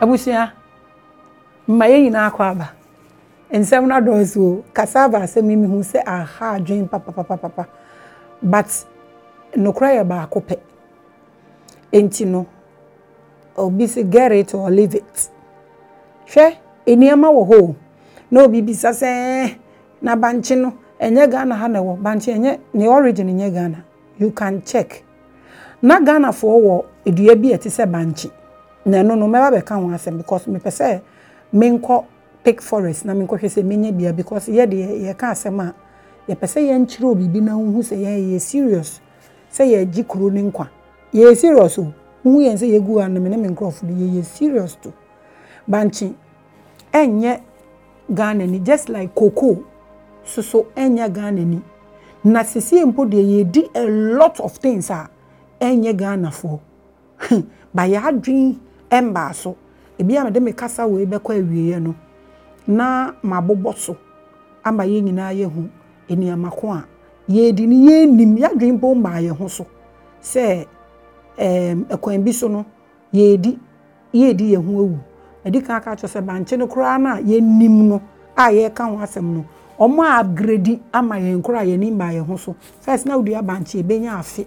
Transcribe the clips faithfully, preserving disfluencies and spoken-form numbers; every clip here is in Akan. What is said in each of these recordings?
abusia mmaye nyina akwaba ensem na dozo cassava asem mi hu se aha adwen papa papa papa but no cry ba akope enti no obi se get it or leave it hwe eniama wo ho na obi bisa se na banchi no enye Ghana ha na wo banchi enye ne origin enye Ghana you can check na Ghana for wo edua bi eti se banchi na no no meba be ka ho asem because me pese menko pick forest na menko hwese menya bia because ye de ye ka asem a ye pese ye nchire obi bi na hu se ye ye serious se ye gi kuro ni nkwa ye serious o hu ye se ye gu an me ne menkrofo ye ye serious to banchi enye Ghana ni just like cocoa so so enye Ghana ni na sisi mpo de ye di a lot of things a enye Ghana for ba ya adwin emba so ebi am de me kasa we be kwa awieye no na mabobo so ama ye nyina ye hu eni amako a ye di ni ye nim ya adwin bo ma ye ho so se em ekwan bi so no ye di ye di ye hu ewu edi kan aka cho se banche no kura na ye nim no a ye ka ho asem no omo upgrade ama ye nkura ye nim ba ye ho so first na odi abanche e benya afi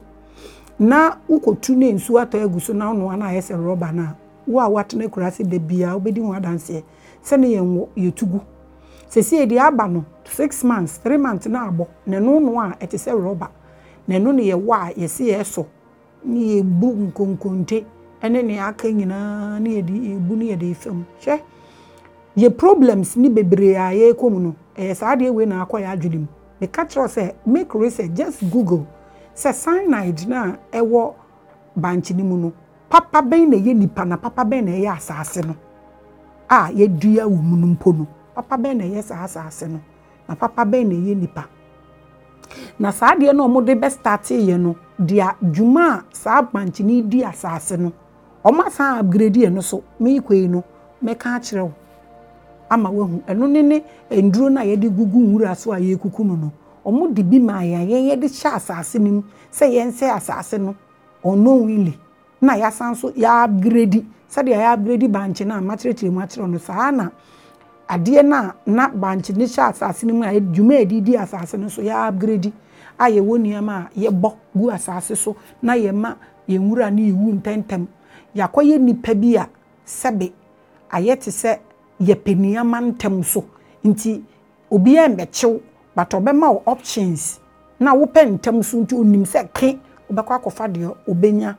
na ukotu ne nsu ato aguso na ono ana ayese rubber na wo a watne kurase bebia obedi ho adanse se ne yenwo yetugu sesi edi aba no six months three months na abo ne no no a etese rubber ne no ne ye wa yesi yeso ni ebu nkonkonte ene ne aka nyina ne edi ebu ne edi fam hwe ye problems ni bebre a ye komu no eh saade we na akoya adwulim me catch us say make research just google se cyanide na ewo banchi ni mu no papa ben na ye nipa na papa ben na ye asase no a ye dua wo mu no mpo no papa ben na ye asase no na papa ben na ye nipa na saade no mo de be start ye no dia dwuma sa banchi ni di asase no o ma sa upgrade ye no so me kwei no me ka kire ama wahu eno ne ne enduro na ye de gugu nwura so a ye kuku no no omo de bi ma ya ye ye de sha asase nim se ye nse asase no ono wili na ya sanso ya upgrade se de ya upgrade banchi na matrechire matrechire no sa na ade na na banchi ne sha asase nim a dwuma edidi asase no so ya upgrade aye woni ama ye bo gu asase so na ye ma ye nwura na iwu ntentem yakoye nipa bi a sebe ayete se ye peniama ntem so nti obi embechew but obema options na wo pen ntem so nti onim se ke obekwa kofa de obenya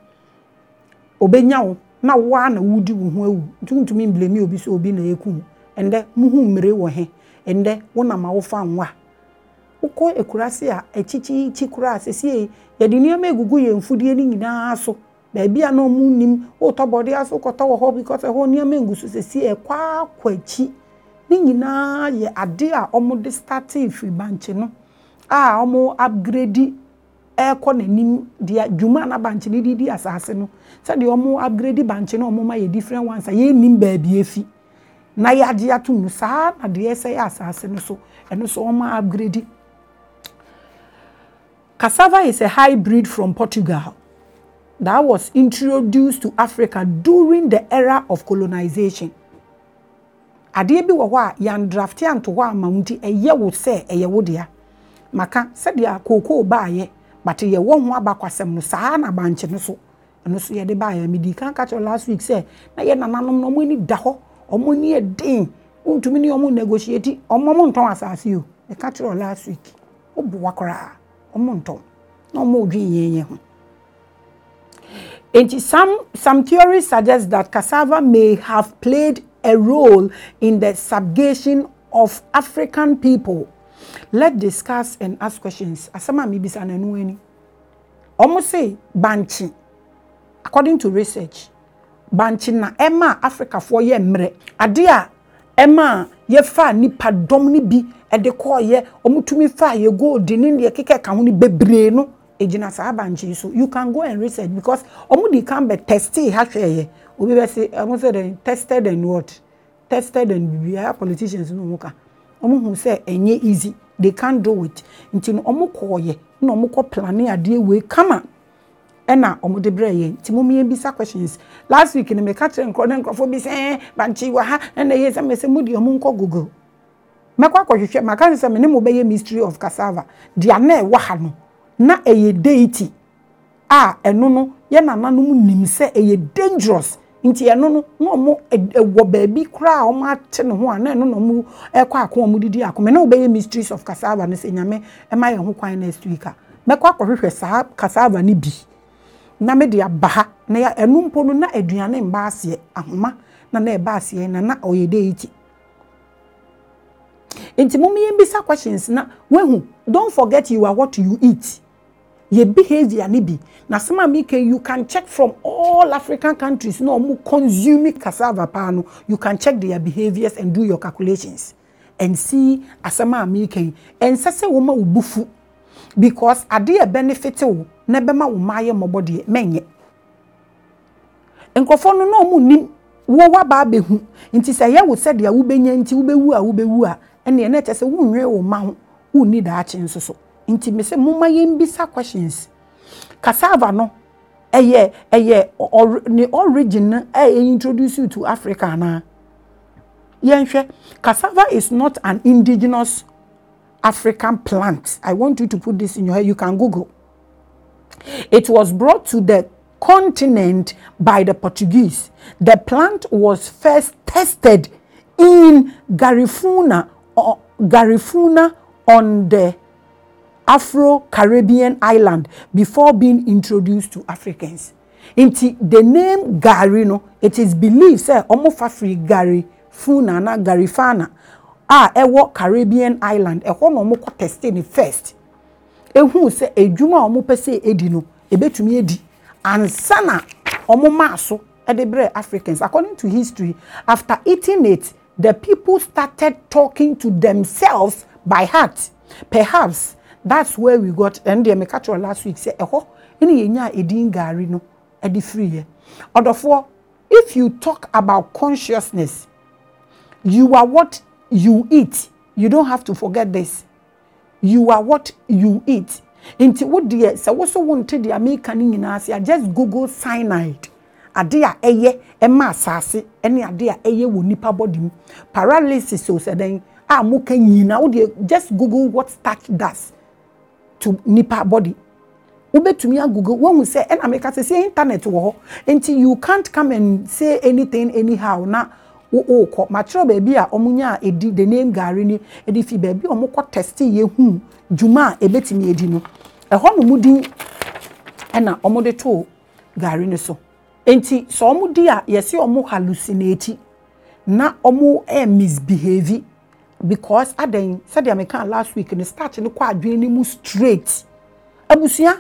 obenya wo na wo na wudi wo ho awu nti ntumi blame obi so obi na yeku ende muhu mmere wo he ende wo na ma wo fa nwa uko ekurase a echichi chikura asese ye de niam egugu ye mfudie ni nyina so baby a no mu nim o to body aso ko to ho because ho niam engusu sesi e kwa kwachi ni nyina ye ade a omo de start free banche no a omo upgrade e ko nanim dia dwuma na banche ni di asase no se de omo upgrade banche no omo ma ye different ones ye nim baby efi na ya ade atum sa na de ese ya asase no so eno so omo upgrade. Cassava is a hybrid from Portugal that was introduced to Africa during the era of colonization. Ade bi wo ho a yan draft anto ho amawunti eye wo se eye wo dia maka se dia kokoo baaye but ye wo ho abakwasem no saa na banche no so no so ye de baaye mi di kan catch last week say na ye nananom no mo ni da ho omo ni e din untumi ni omo negotiate omo mo nton asase o e catch last week obo wakora omo nton no mo odwin yenye ho. And some, some theories suggest that cassava may have played a role in the subjugation of African people. Let's discuss and ask questions. Asama mi bisa na nueni. Omo say banchi. According to research, banchi na ema Africa for ye mre. Adia ema ye fa nipa dom ni bi e de ko ye omo tumi fa ye go de ni ye keke ka ho ni bebre no. Ejina sa banchi so you can go and research because omudi can be tested hahweye obi be say omo say they tested and what tested and we are politicians no muka omo hu say enye easy they can't do it nti no omo koye na omo ko plan ade we kama ena omo de bra ye nti mom ye bisa questions last week ni me ka kire nkro na nkrofo bi say banchi wa ha na ye say me say mudi omo nko google mekwa kwahwehwe maka say me ne mo be ye mystery of cassava dia na e wa ha no na eye deity a eno no ye nananom nim say eye dangerous nti eno no na omo ewo baabi kra omo ate ne ho a na eno no omo ekwa akon omo didi akon me ne wo be ye mysteries of cassava ne say nyame e ma ye ho kwan next week a mekwa kwahwehwe sa cassava ni bi na me de abaha na ya enumpo no na aduane mba ase ahoma na na eba ase na na oyede iti enti mum ye bisa questions na wehu don't forget you are what you eat ye behavior ni bi na sama me can you can check from all African countries no mu consume cassava pa no you can check their behaviors and do your calculations and see asama me can and sese wo ma ubufu because ade e benefit wo na bema wo maye mobode menye enkofo no no mu nim wo wa ba behu nti se ye wo se de wo benya nti wo bewu a wo bewu a ene na tese wo nwe wo ma ho wo ni da ache nsoso nti me se mumma ye mbisa questions cassava no eye eye or, ni origin eh introduce you to Africa na yenhwe cassava is not an indigenous African plant. I want you to put this in your head. You can Google. It was brought to the continent by the Portuguese. The plant was first tested in Garifuna, or Garifuna on the Afro-Caribbean island before being introduced to Africans. Inti the name Garino, it is believed say omofa free Garifuna na Garifana. Ah, ewo Caribbean island ehwo no mo ko teste ni first ehu se edwuma omo pese edi no ebetumi edi ansana omo maso e de bre Africans. According to history, after eating it the people started talking to themselves by heart. Perhaps that's where we got and the me catch last week say ehwo ene yenya edin gari no e di free here odofo. If you talk about consciousness, you are what you eat. You don't have to forget this. You are what you eat. Inti what dear so what so wanted the American in Asia just Google cyanide. Adia eye ema asase ene adia eye wo nipa body paralysis so say then ah mo kan yina wo just Google what starch does to nipa body. Ubetumi a Google when we say en America say internet wo ho until you can't come and say anything anyhow na o ko matro baby a omunya edi the name gari ni edi fi baby omukọ test ye hu juma ebetimi edi no ehọ no mudin ena omode to gari ni so enti so omudi a yesi omu hallucinate na omu e misbehave because aden said the American last week ni start ni kwa adwene ni mu straight abusia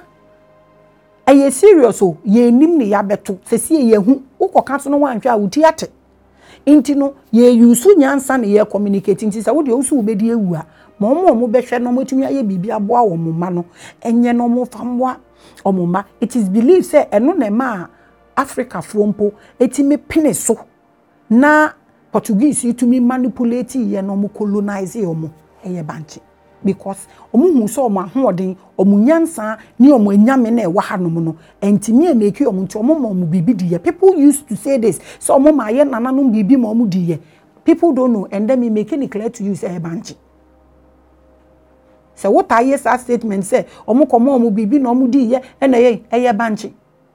eye serious o ye nim ni ya beto sesi ye hu ukoka so no wanhwe a wuti ate inti no ye yusu nyansa ne ye communicating ti sa wo de osu obedi ewu a mo mo mo behwe no motumi aye bibi aboa wo mo ma no enye no mo famwa omo ma. It is believed say eno na ma Africa fompo etimi pine so na Portuguese itumi manipulate ye no mo colonize omo eye banchi because omo hu so omo ahoden omo nyansa ni omo anyame na e wa hanom no entimi e make omo nti omo mo bibi diye. People used to say this so omo ma ye nananom bibi mo omo diye. People don't know and then me make it clear to you say banchi. So what I hear that statement say omo komo omo bibi na omo diye e na ye eye banchi.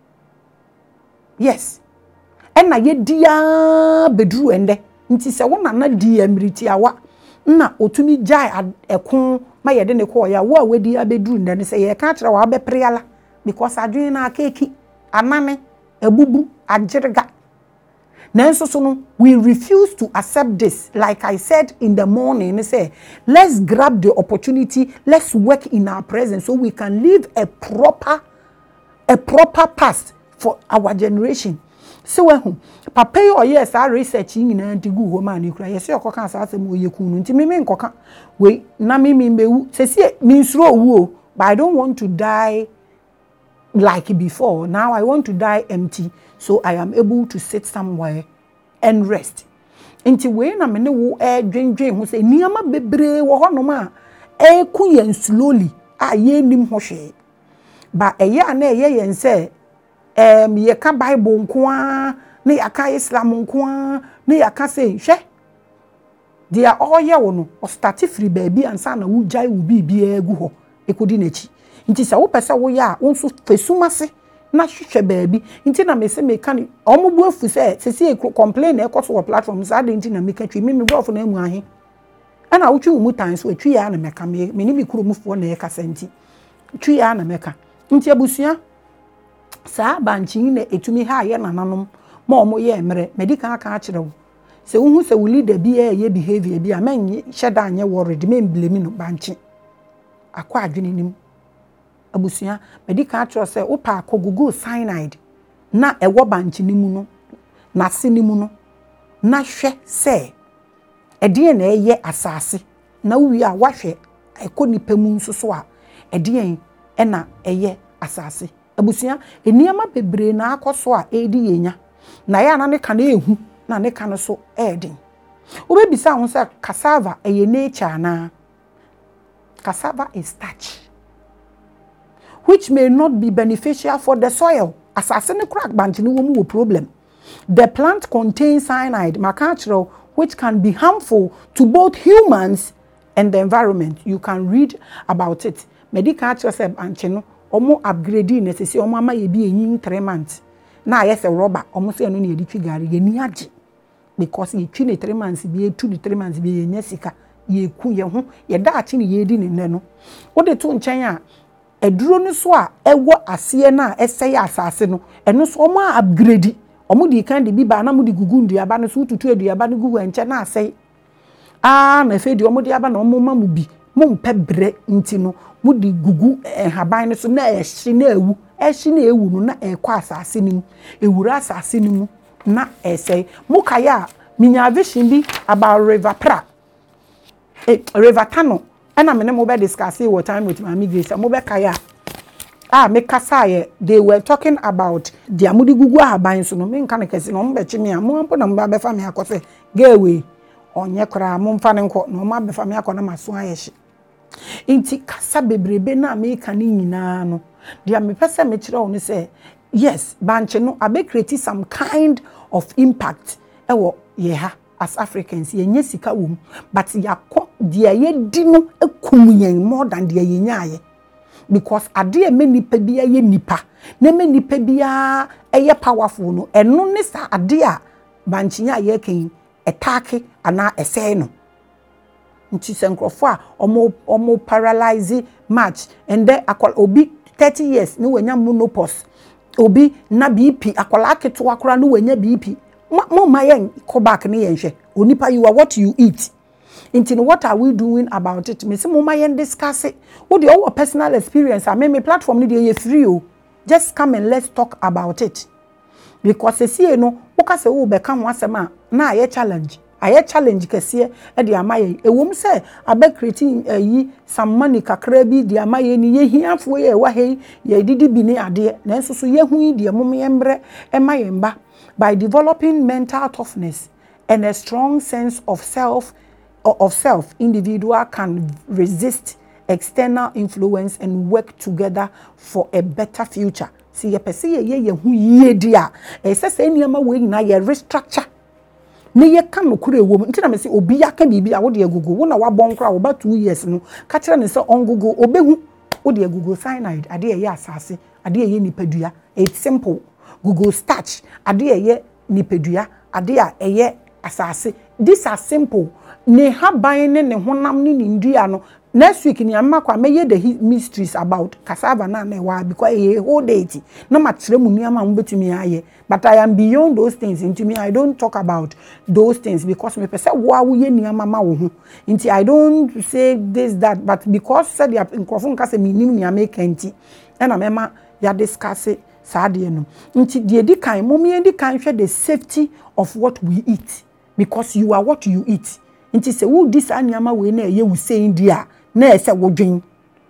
Yes. E na ye dia bedru ende nti se wona na di emiriti awa na otumi jai ekon ma yede ne ko ya wo a wedi abedru ndane se ye ka kire wa bepreala because adwen na akeki anane ebubu agirega nanso so no we refuse to accept this. Like I said in the morning, say let's grab the opportunity, let's work in our present so we can live a proper a proper past for our generation. So when papa yo yes our research nyina ntigu ho ma ni kura yes yokoka asase mo yekunu nti meme nkoka we na meme mbewu sese minsuro owu but I don't want to die like before. Now I want to die empty so I am able to sit somewhere and rest. Nti we na me ne wo e dwendwen ho se niama bebre wo hono ma e ku yen slowly a ye nim ho hwe ba eye ana eye yen se em ye ka Bible nko a na ya ka Islam nko a na ya ka say hwe they are all ye wo no o start free baby ansa na wo jai wo bibia egu ho ekodi nachi nti se wo pese wo ya wo nso fesumase na hwehwe baby nti na me se me ka ni omubu afu se se se complain na ekoso wo platform sa de nti na me ka twi me me brofo na emu ahe ana wo twi wo mu tan so atwi ya na me ka me me ni bi kuro mufo na ye kasa nti twi ya na me ka nti abusua sa banchi na etumi ha ye nananom ma omo ye emre medical aka akire wo se wo hu se wo leader bi e ye behavior bi a man sheda anye worried me blame no banchi akwa adwene nim abusua medical akire se wo pa akogugu cyanide na ewo banchi nimu no na se nimu no na hwe se edie na eye asase na wi a wahwe ekonipa mu nsoso a edie e na eye asase abusia eniama bebre na akoso a edi yenya na ya na ne ka na ehu na ne ka no so edin obebisa ho se cassava eye nature na cassava is starch which may not be beneficial for the soil asase ne crack banch ne wo mu problem. The plant contains cyanide macachero which can be harmful to both humans and the environment. You can read about it. Medical actually say banch no omo upgrading necessary omo ama ye bi enyin three months na yes rubber omo say no na yedi twigare ye ni age because ye twi ne three months bi etu ne three months bi ye nya sika ye ku ye ho ye da achi ne ye di ne ne no wo de to nchen a eduro no so a ewo ase na eseye asase no eno so omo upgrade omo di kan de bi ba na mo di gugu nduaba no so tutu aduaba no gugu enche na aseye ah na fe di omo di aba na omo ma mu bi mo mpe bre nti no mo di gugu haban no so na ehye na ewu ehye na ewu no na ekwa asase nim ewura asase nim na esey mo kaya minya vision bi about river pra eh river tano ana me ne mo be discuss what time with my grace mo be kaya ah me kasa ye they were talking about the amudi gugu haban so no me nka na kesi no mo be chimi a mo mpo na mo be fa me akose gewe onye kra mo mfa ne nko no mo be fa me akona maso ayehye inti kasa bebrebe na America ni nyina no dia me pese me kire oni say yes banche no abe create some kind of impact ewo ye ha as Africans ye nya sika wom but yakọ dia ye di no ekum yen more than dia ye nyaaye because ade e me nipa bia ye nipa na me nipa bia eye powerful no eno ne sa ade a banche nya ye kan attack ana esey no nti senkrofo a omo omo paralyze match and then akwal obi thirty years no wanya menopause obi na B P akwala aketo akora no wanya B P mo mayen ko back ne yenhwe onipa you are what you eat nti no what are we doing about it me say mo mayen discuss it what the our personal experience I mean me platform ni dey free o just come and let's talk about it because see no wo ka say wo be ka ho asema na aye challenge aye challenge kese e de amaye ewom se abe creating yi some money kakra bi de amaye ni ye hiafo ye wa he ye didi bi ni ade na nso so ye hu yi de mom ye mbre e maye mba by developing mental toughness and a strong sense of self of self individual can resist external influence and work together for a better future. See ye pese ye ye hu ye dia e se se niam we nyina ye restructure ne ye ka no kure wo nti na me se obi ya ka bibi a wo de agugu wo na wa bon kra wo ba two years no ka kire ne se ongugu obehu wo de agugu cyanide ade ye asase ade ye nipadua it's simple Google starch ade ye nipadua ade a eye asase these are simple ne haban ne ne honam ne ndua no next week ni amma kwa meye the mysteries about cassava na na wa because e whole day ti na matre mu ni amma mbetimi aye but I am beyond those things into me I don't talk about those things because me pese wo awo ye ni amma ma wo ho nti I don't say this that but because said ya nkrofo nka se minim ni America nti na mema ya discuss saade no nti de di kan mo me di kan hwe the safety of what we eat because you are what you eat nti se wo dis anyama we na ye wo sein dia na ese wo dwen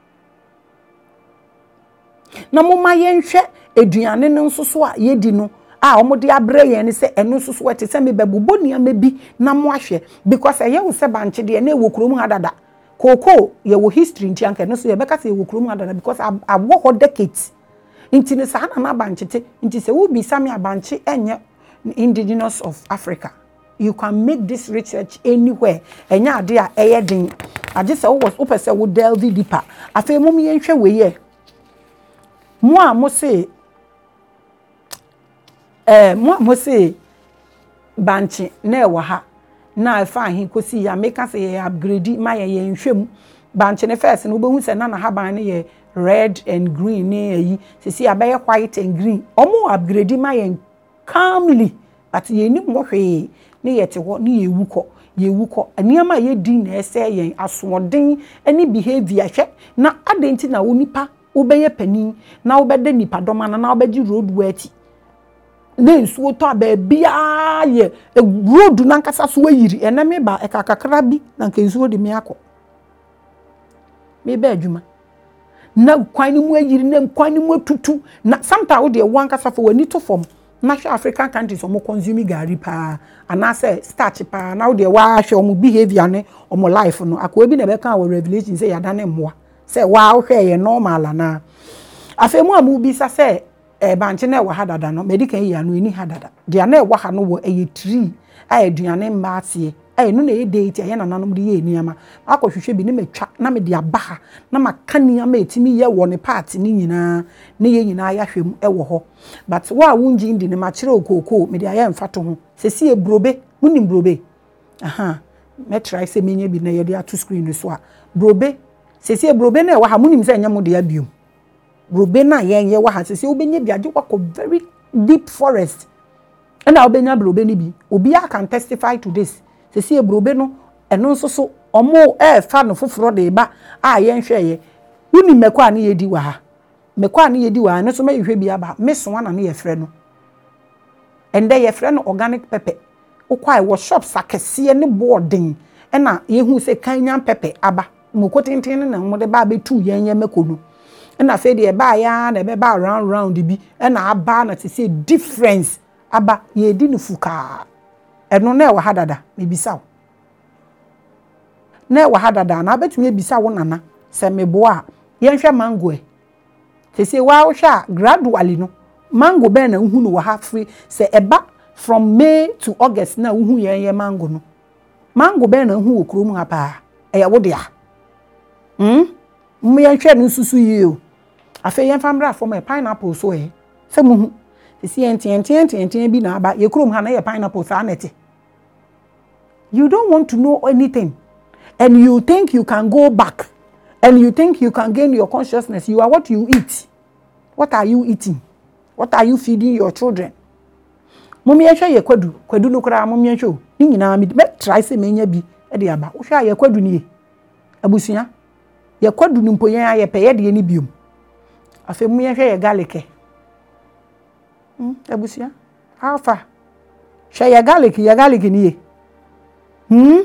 na mo ma ye nhwe eduane no nsoso a ye di no a omo de abre ye ne se eno nsoso wete se me bebubo niama bi na mo ahwe because ye wo se banche de na e wo krom hadada koko ye wo history nti anka no so ye beka se ye wo krom hadada because awo ho decades Inti ne saa na abanchete inti se wo bisa me abanche enye indigenous of Africa. You can make this research anywhere. Enya ade a eye den. Age se wo wo pese wo delve deeper. Afa mum ye nhwe we ye. Mo a mo se eh mo mo se banche na e wo ha na afa hin kosi ya make us ye upgrade ma ye ye nhwem banche ne first no obehu se na na haban ne ye red and green ne yi sisi abaye white and green omo upgrade ma ye calmly but ye ni mo hwe ne ye te ho ne ye wuko ye wuko aniama ye di na ese ye asoden ani behavior hwe na adenti na wonipa obeye panin na obede nipa doma na obeji road wati ne nsuo to abia ye road na nkasa so ayiri ena me ba ekakakra bi na nka nsuo de me akọ me ba adwuma na kwan ni mu ayiri na kwan ni mu tutu na sometimes wo de wan kasa fo wani to form na hwe African countries omo consume gari pa ana say starch pa na wo de wa hwe omo behavior ne omo life no akọ bi na be kan wo revelation say yada ne mmoa say wa hwe ye normal na afemu amu bi sa say e banche na wa hadada no medical ya no eni hadada dia na e wa ha no wo eye tree a eduane mbaase e no na e date ya na nanom de ye eniama akohwehwe bi ne matwa na me de abaha na makania ma etimi ye wo ne part ni nyina ne ye nyina ya hwem e wo ho but wa wunji ndi ne ma kire okoko me de aya mfato ho sesi e brobe munim brobe aha me try se menye bi na ye de ato screen so a brobe sesi e brobe na e wa ha munim se nyamo de abiom brobe na yen ye wa ha sesi obenye bi age kwa very deep forest and na obenya brobe ni bi obi a can testify to this sesi e brobe no eno nso so omo e fa no foforo de ba a yen hwe ye uni mekwa na ye di wa ha mekwa na ye di wa ne so ma hwe bi aba meso na na ye frɛ no ende ye frɛ no organic pepper ukwa e wo shop sakese ne boarding e na ye hu se kanyan pepper aba mokotintin na mo de ba betu yen ye mekono na fe de ba ya na be ba round round bi na aba na te say difference aba ye di nufuka eno na e wa hadada me bisa wo na e wa hadada na betumi ebisa wo nana se mebo a ye hwe mango e te say wa wo hwa gradually no mango be na hu no wa ha free se eba from May to August na hu ye ye mango no mango be na hu wo krom ha pa e ya wo de a hm mu ye hwe no susu yi o afa yen famra for my pineapple so e se mu hu si enten enten enten bi na aba ye krom ha na ye pineapple sa na te you don't want to know anything and you think you can go back and you think you can gain your consciousness. You are what you eat. What are you eating? What are you feeding your children? Mommy ehwe ye kwadu kwadu no kra mommy ehwe ni nyina mi be try se menya bi e de aba wo hwa ye kwadu ni abusua ye kwadu ni mpoyen aye pe ye de ni biom afa mu ye hwe ye garlic hmm abusua alpha hwe ye garlic ye garlic ni ye hmm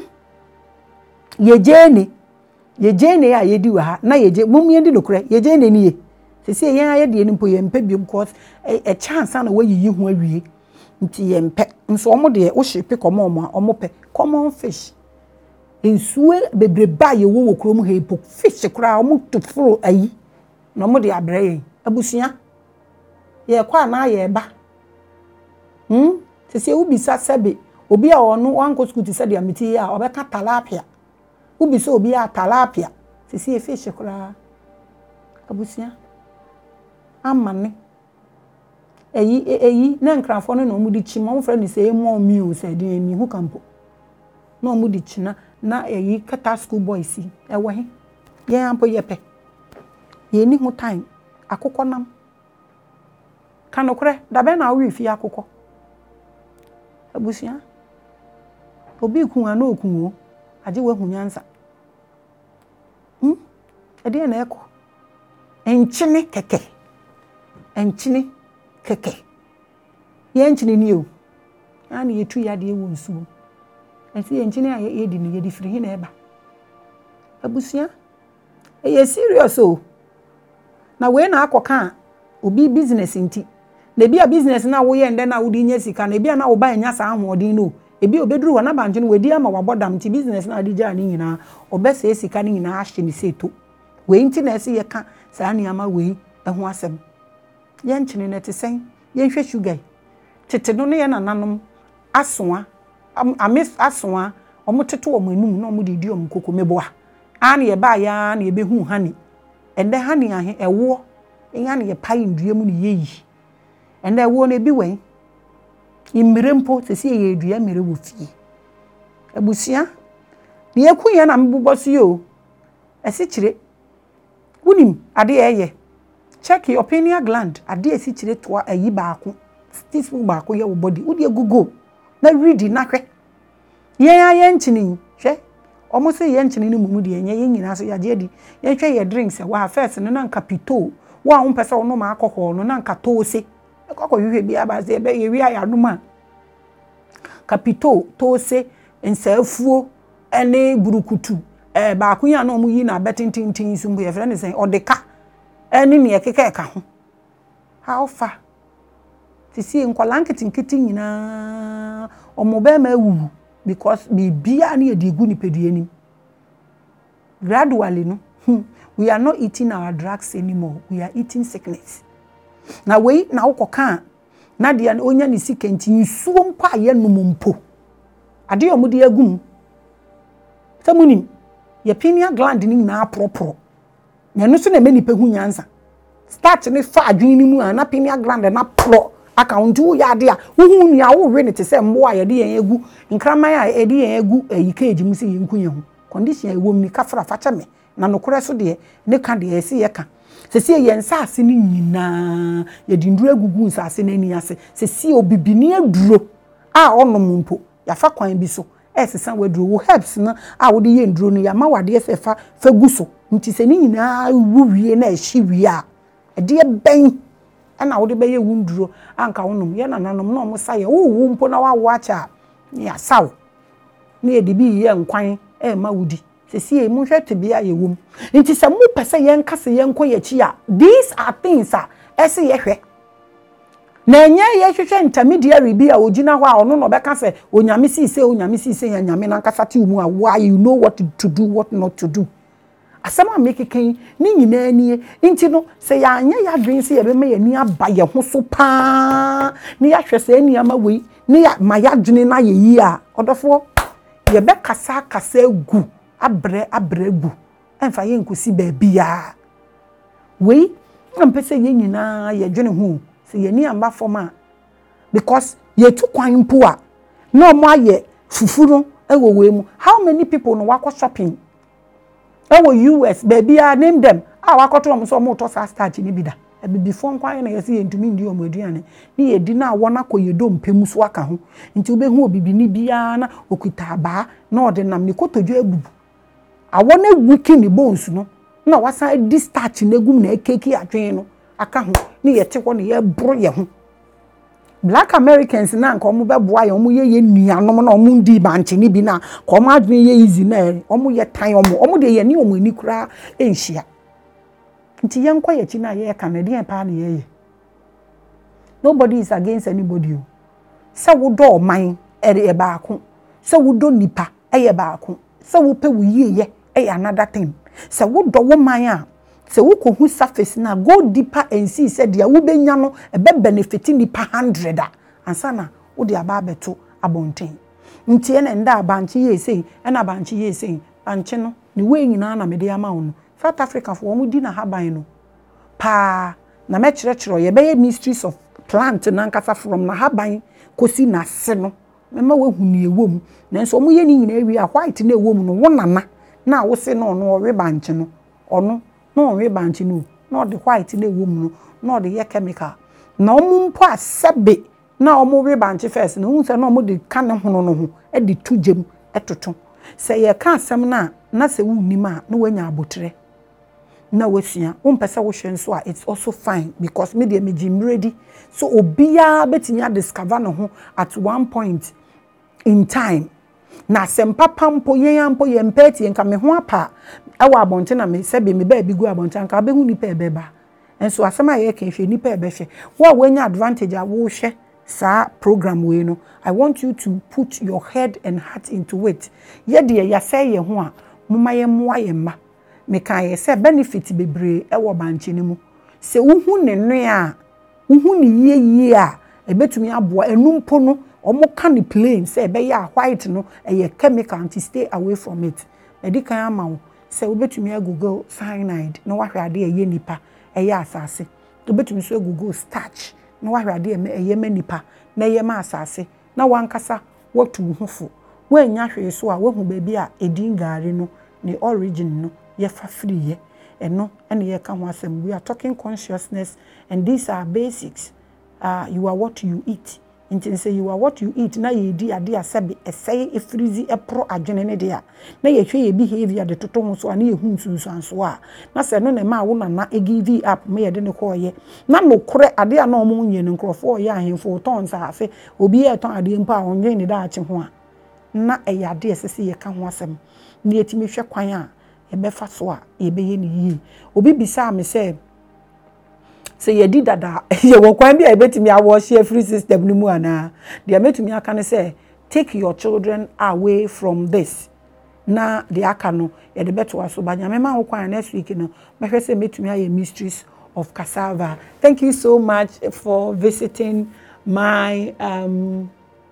ye jeni ye jeni ya ye di wa ha na ye je mum ye di lokure ye jeni ni ye sese ye aye de ni mpoyen mpe biom cause a chance na wa yiyi ho awie nti ye mpe nso omo de wo shipe komo omo omo pe common fish ensuwe bebreba ye wo wokrom ha epok fish kra omo to fro ayi na omo de abrɛ abusua ye kwa na ye ba hm sese wo bisa sebe obi a ono wanko school ti sɛ de amiti ya obeka talapia wo bisa obi a talapia sese ye fish kra abusua amane eyi eyi na nkrafo no na omudi chi mo mfra ni say mo mi o say de mi hu kampo na omudi chi na na eyi kata school boys e wo he ye ampo ye pe ye ni hu time akokọ nam kanokre da be na wi fi akokọ abusia obi ku an okun o age we hu nyansa hm e de na eko enchine keke enchine keke ye nchini ni o ani yetu ya de ewu nsuo enti ye nchini aye ye di ni ye di firi hi na eba abusia e ye serious o na we na akoka obi business nti na bia business na wo ye nde na wo di nya sika na bia na wo ba nya sa ahodin no ebi obeduru wa na banche no we di ama wabodam nti business na adija ni nyina obese sika ni nyina ahye ni seto we nti na ese ye ka sa ni ama we eho asem yen chini ne te sen yen hwe sugar tete no ne ye nananom asoa amis asoa omo tete wo manum na omo de di omo kokomeboa an ye ba ya na ye behu hani ende hani ahe ewo enya ne ye pai ndua mu ne yeyi ende ewo ne bi wen imrempo sesi ye dua mere wo fie abusia ne yakuye na mbuboso yo esi kire wunim ade eye check your pineal gland ade esi kire to ayi baako teaspoon baako ye wo body wo de gugu na ready na hwe yen ayen chini hwe omo se yen chini ni mumu de yen yen nyina so ya je di yen hwe ye drinks wa first no na nka pito wa ho pese ono ma alcohol no na nka toose akoko hwe bia ba se be ye wi aya no ma kapito toose ensafuo ene burukutu eh baako ya na omo yi na betintintin sumbu ye fere ne sen odeka ene ne ekeka eka ho how far tisi nkwala nketinketi nyina omo be ma ewu because bibia na ye di gu ni peduani gradually no hmm, we are not eating our drugs anymore, we are eating sickness na we na ukoka na dia onya ni sikenti nsuo mpa ye numumpo ade omo de agum samunim ye pineal gland ni na propro na no so na me nipa hu nyansa start ni fa adwen ni mu na pineal gland na pro account wo ya de a wo hu nua wo we ne te se mbo a ye de yen egu nkraman a ye de yen egu ayikeji mu se yenkunye hu condition e wom ni kafra facha me na nokore so de ne ka de ese ye ka sesi ye nsase ni nyina ye di nduru agugu nsase na ni ase sesi obibini aduro a onom mpo ya fa kwan bi so esesa waduro wo herbs na a wo de ye nduro no ya ma wade ese fa fa gu so nti se ni nyina wu wie na ehyi wie a de ben ana wo de be ye wunduro anka wonom ye na nanom na omo saye wo wu mpo na wa wo acha ya saw na ye de bi ye nkwan e ma wudi sesi e mu hwete bia ye wom nti se mu pese ye nkase ye nkoye chi a these are things a ese ye hwe na enye ye hwehwe intermediary bi a ogina ho a ono no beka se onyame si se onyame si se ya nyame na nkasa ti mu a why you know what to do what not to do asema make ken ni nyina nie nti no se ya anya ya dwen se ye be me ye ni aba ye ho so pa ni ya hwe se ni ama wei ni ya ma ya dwene na ye yi a odofo ye be kasa kasa gu abre abre gu emfa ye nkosi ba bia wei ampese ye nyina ye dwene ho se ye ni amba forma because ye tu kwan mpo a no mo aye fufuru ewo we mu how many people no wako shopping ewo U S baby a name them a wakoto am so mo to sa start ni bida e before nkwan na yesi yentumi ndi omo aduane ni ye di na wona koyedo mpemu so aka ho nti obehu obibini bia na okuta ba na ode nam ni kotodwo abubu awona wiki ni bones no na wasa di start na egum na ekeki adwen no aka ho ni ye te ho ni ye bro ye ho Black Americans na nka omo beboa ye omo ye ye nuanom na omo ndi banche ni bi na ka omo adwen ye easy na omo ye tan omo omo de ye ni omo ni kura enhia nti ye nkwa ye chi na ye Canadian pa na ye ye nobody is against anybody se wo do man e baako se wo do nipa e baako se wo pe wo ye ye e another thing se wo do wo man a se wo ko hu surface na go deeper and see said dia wo benya no e be benefit nipa one hundred a ansa na wo de aba beto abonten nti e na nda abanche ye sei e na abanche ye sei anche no ni we nyina na me de ama wo no South Africa for wo di na haban no pa na me kire kire ye be mysteries of plant na nkasa from na haban kosi na se no me ma wo hu ni ewom na nso mo ye ni nyina wi a white na ewom no wo nana na wo se no no we banche no ono no we banchi no no the white na ewom no no the chemical na omu mpo asebe na omu we banchi first no hu se no omu de kan hono no ho e de tugem etoto se ye ka asem na na se wunni ma no wanya abotre na wasua wo mpese wo hwe nso a it's also fine because me de meji ready so obia betinya discover no ho at one point in time na sempa pampo yen ampo yen peti nka me ho apa awa abonte na me sebe me ba bigu abonte nka be hu nipa ebeba enso asema ye kan hwe nipa ebehwe wo wanya advantage a wo hwe sa program we no I want you to put your head and heart into it ye de ya say ye ho a moma ye moa ye ma me kan ye say benefit bebre e wo banche ni mu se wo hu ne no a uhu ni ye ye a ebetumi aboa enumpo no omo ka ne plain say ebe ya white no eye chemical to stay away from it medical amawo say obetumi agoogle cyanide no wahwe ade eye nipa eye asase obetumi so agoogle starch no wahwe ade eye manipa na eye ma asase na wankasa watu hufo wanya hwe so a wahu baabi a edin gare no ne origin no ye fa free ye eno ene ye ka ho asem we are talking consciousness and these are basics. Uh, you are what you eat. Inti say you are what you eat. Na ye di ade asabe esay e freeze e pro adwene ne de a. Na ye hwe ye behavior de toto ho so ana ye hu nsunsuanso a. Na se no na ma wo na na e give up me ye de ne ko ye. Na no kore ade a na omo nye ne nkrofo ye ahemfo ton sa afe obi ye ton ade mpa onwe ne da ache ho a. Na e ya ade esese ye ka ho asem. Na yetimi hwe kwan a e be fa so a ye be ye ne yi. Obi bisa me say say ye di dada ye wo kwan bia ebetimi awo share free system ni mu ana dia metumi aka ne say take your children away from this na the aka no ye de beto aso banya me ma wo kwan next week no me hwe say metumi aye mysteries of cassava. Thank you so much for visiting my um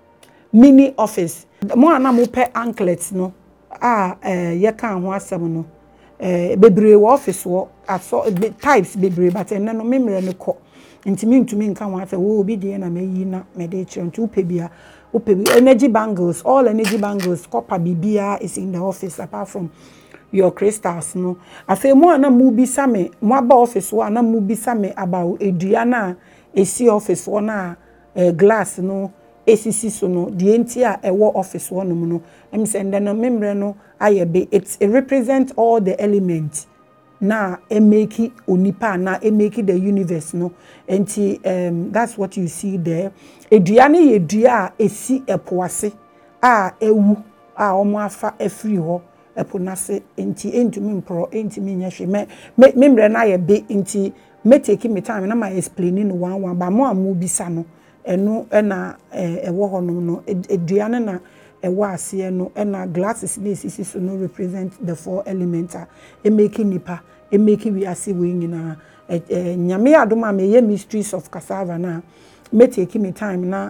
mini office. Mo ana mo pe anklets no a eh ye kan ho asem no eh bebre wo office wo aso types bebre but en no memre ne ko ntimi ntumi nka ho afa wo obi de na meyi na me de chere ntu pebia opebi energy bangles all energy bangles copper bibia is in the office apart from your crystals no afa mo na mu bi same mo aba office wo na mu bi same about edua na esi office wo na eh, glass no esisi so no de enti a ewo office wo no no em say ndɛ no memre no ayebe it, it represent all the elements na e make onipa na e make the universe no enti um that's what you see there edua ne ye dua a esi epoase a ewu a omo afa afiri ho eponase enti entumi mpro entumi nyahwe me memre na ayebe enti me take me time na ma explain no one one ba mo amu bisa no eno na ewo ho no no edua ne na ewa ase no na glasses na esisi so no represent the four elements e make nipa e make we ase we nyina nyame adoma me ye mysteries of cassava na me take me time na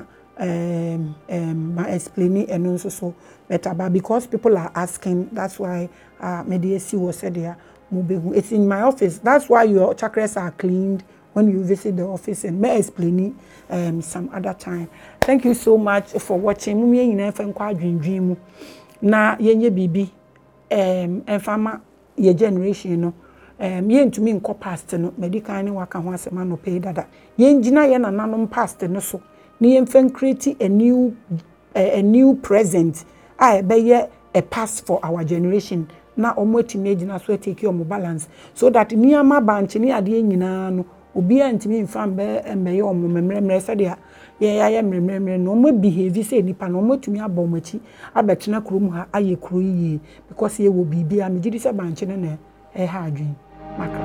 um um ma explain eno so so better but because people are asking that's why uh me dey see was said there it's in my office. That's why your chakras are cleaned when you visit the office and may explain um some other time. Thank you so much for watching. Mu me nyina fa nkwa adwendwen mu na yenye bibi um enfama ye generation no um ye ntumi nko past no medical ne waka ho asema no pay dada yenjina ye nananom past no so na ye mfa create a new a, a new present a be ye a past for our generation na omo etimi agina so take your balance so that niama banche ni ade nyina no obi antimi mfa mbe mbe ye omo memremre se de ye ya ye memremre no omo behave say nipa no omo etimi abomachi abetena kurom ha aye kuro yi because ye wo bibia me gidi se banche ne na e ha adwen maka